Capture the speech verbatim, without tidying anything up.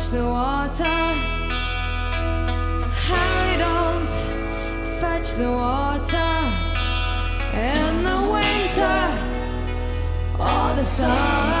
fetch the water. Harry, don't fetch the water in the winter or the summer.